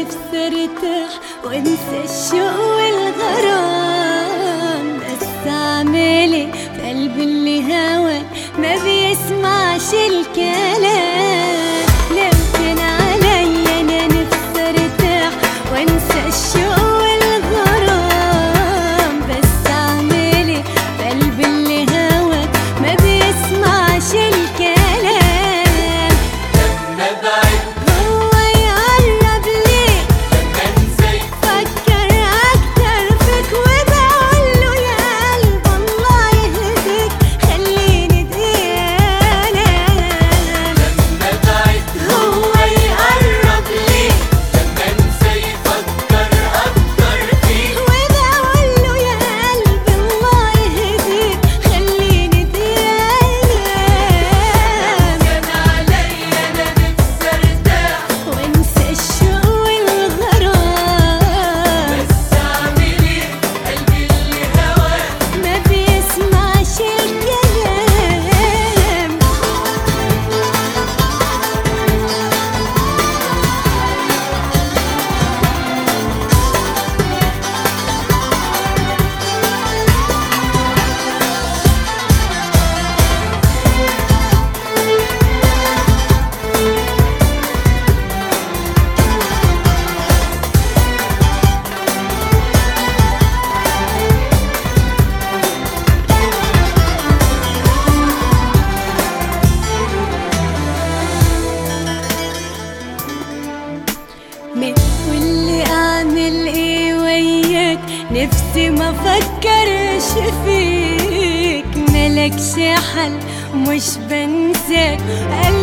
نفسي ارتاح وانسى الشوق والغرام، بس اعمل ايه في قلبي اللي هواك ما بيسمعش الكلام. لو كان عليا انا نفسي ارتاح وانسى الشوق والغرام، بس اعمل ايه في قلبي اللي هواك ما بيسمعش الكلام. واللي اعمل ايه وياك نفسي ما افكرش فيك، ملكش حل مش بنساك.